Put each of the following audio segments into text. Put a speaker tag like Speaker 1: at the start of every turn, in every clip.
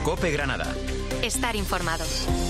Speaker 1: COPE Granada.
Speaker 2: Estar informado.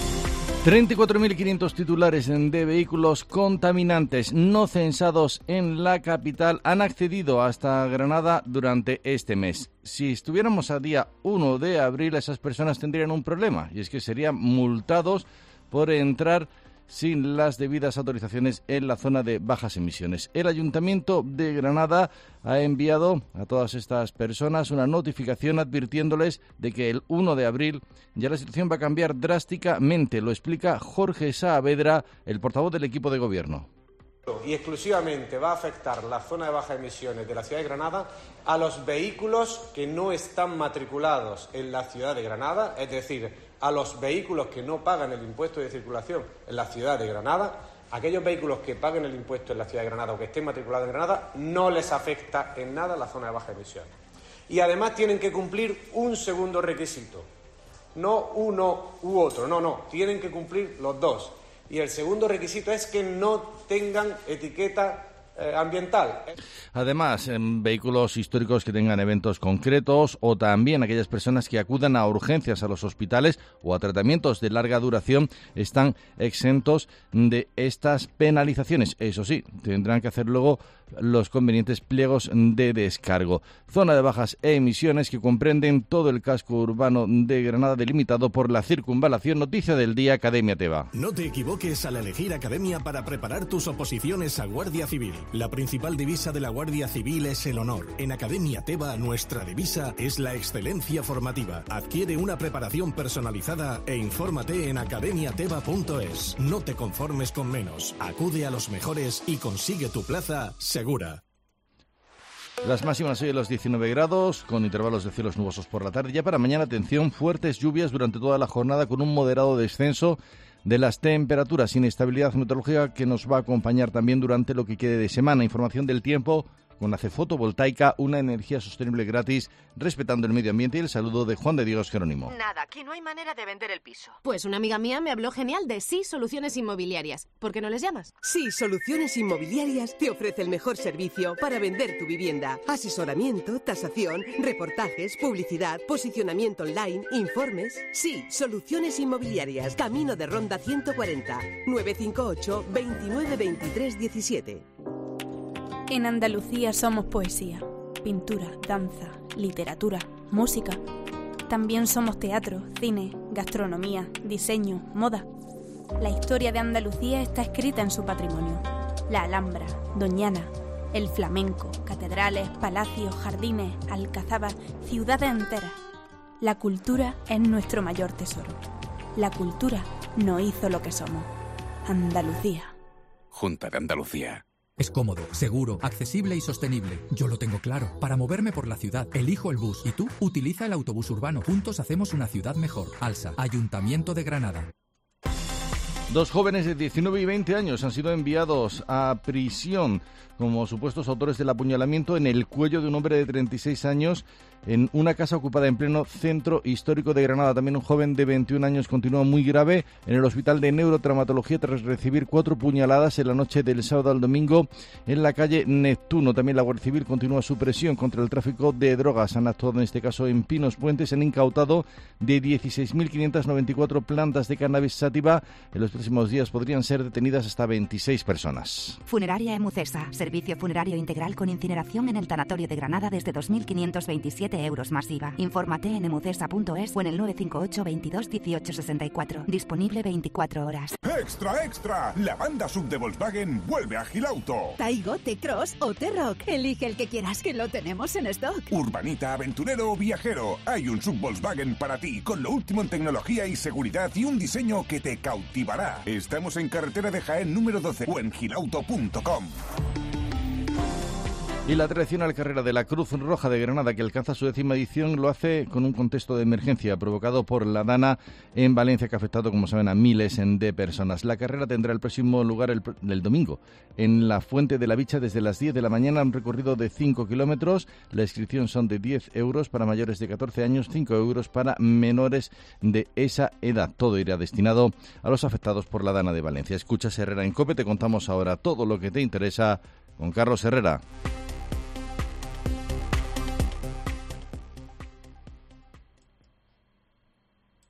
Speaker 3: 34.500 titulares de vehículos contaminantes no censados en la capital han accedido hasta Granada durante este mes. Si estuviéramos a día 1 de abril, esas personas tendrían un problema, y es que serían multados por entrar sin las debidas autorizaciones en la zona de bajas emisiones. El Ayuntamiento de Granada ha enviado a todas estas personas una notificación advirtiéndoles de que el 1 de abril ya la situación va a cambiar drásticamente. Lo explica Jorge Saavedra, el portavoz del equipo de gobierno.
Speaker 4: Y exclusivamente va a afectar la zona de bajas emisiones de la ciudad de Granada a los vehículos que no están matriculados en la ciudad de Granada, es decir, a los vehículos que no pagan el impuesto de circulación en la ciudad de Granada. Aquellos vehículos que paguen el impuesto en la ciudad de Granada o que estén matriculados en Granada no les afecta en nada la zona de bajas emisiones. Y además tienen que cumplir un segundo requisito, no uno u otro, no, tienen que cumplir los dos. Y el segundo requisito es que no tengan etiqueta ambiental.
Speaker 3: Además, vehículos históricos que tengan eventos concretos o también aquellas personas que acudan a urgencias a los hospitales o a tratamientos de larga duración están exentos de estas penalizaciones. Eso sí, tendrán que hacer luego los convenientes pliegos de descargo. Zona de bajas emisiones que comprenden todo el casco urbano de Granada delimitado por la circunvalación. Noticia del día, Academia Teba.
Speaker 5: No te equivoques al elegir Academia para preparar tus oposiciones a Guardia Civil. La principal divisa de la Guardia Civil es el honor. En Academia Teba, nuestra divisa es la excelencia formativa. Adquiere una preparación personalizada e infórmate en academiateba.es. No te conformes con menos. Acude a los mejores y consigue tu plaza segura.
Speaker 3: Las máximas hoy en los 19 grados, con intervalos de cielos nubosos por la tarde. Ya para mañana, atención, fuertes lluvias durante toda la jornada con un moderado descenso de las temperaturas. Inestabilidad meteorológica que nos va a acompañar también durante lo que quede de semana. Información del tiempo con AC Fotovoltaica, una energía sostenible gratis, respetando el medio ambiente, y el saludo de Juan de Dios Jerónimo.
Speaker 6: Nada, aquí no hay manera de vender el piso.
Speaker 7: Pues una amiga mía me habló genial de Sí Soluciones Inmobiliarias. ¿Por qué no les llamas?
Speaker 8: Sí Soluciones Inmobiliarias te ofrece el mejor servicio para vender tu vivienda. Asesoramiento, tasación, reportajes, publicidad, posicionamiento online, informes. Sí Soluciones Inmobiliarias. Camino de Ronda 140. 958 29 23 17.
Speaker 9: En Andalucía somos poesía, pintura, danza, literatura, música. También somos teatro, cine, gastronomía, diseño, moda. La historia de Andalucía está escrita en su patrimonio. La Alhambra, Doñana, el flamenco, catedrales, palacios, jardines, alcazabas, ciudades enteras. La cultura es nuestro mayor tesoro. La cultura nos hizo lo que somos. Andalucía.
Speaker 10: Junta de Andalucía.
Speaker 11: Es cómodo, seguro, accesible y sostenible. Yo lo tengo claro. Para moverme por la ciudad, elijo el bus. ¿Y tú? Utiliza el autobús urbano. Juntos hacemos una ciudad mejor. ALSA, Ayuntamiento de Granada.
Speaker 3: Dos jóvenes de 19 y 20 años han sido enviados a prisión como supuestos autores del apuñalamiento en el cuello de un hombre de 36 años en una casa ocupada en pleno centro histórico de Granada. También un joven de 21 años continúa muy grave en el hospital de neurotraumatología tras recibir 4 puñaladas en la noche del sábado al domingo en la calle Neptuno. También la Guardia Civil continúa su presión contra el tráfico de drogas. Han actuado en este caso en Pinos Puente. Se han incautado de 16.594 plantas de cannabis sativa. En los próximos días podrían ser detenidas hasta 26 personas.
Speaker 12: Funeraria Emucesa, servicio funerario integral con incineración en el tanatorio de Granada desde 2.527 euros más IVA. Infórmate en emucesa.es o en el 958 22 18 64. Disponible 24 horas.
Speaker 13: ¡Extra, extra! La banda sub de Volkswagen vuelve a Gilauto.
Speaker 14: Taigo, T-Cross o T-Rock. Elige el que quieras, que lo tenemos en stock.
Speaker 13: Urbanita, aventurero o viajero. Hay un sub Volkswagen para ti, con lo último en tecnología y seguridad y un diseño que te cautivará. Estamos en carretera de Jaén número 12 o en gilauto.com.
Speaker 3: Y la tradicional carrera de la Cruz Roja de Granada, que alcanza su 10ª edición, lo hace con un contexto de emergencia provocado por la Dana en Valencia, que ha afectado, como saben, a miles de personas. La carrera tendrá el próximo lugar el domingo en la Fuente de la Bicha desde las 10 de la mañana, un recorrido de 5 kilómetros. La inscripción son de 10 euros para mayores de 14 años, 5 euros para menores de esa edad. Todo irá destinado a los afectados por la Dana de Valencia. Escuchas Herrera en COPE, te contamos ahora todo lo que te interesa con Carlos Herrera.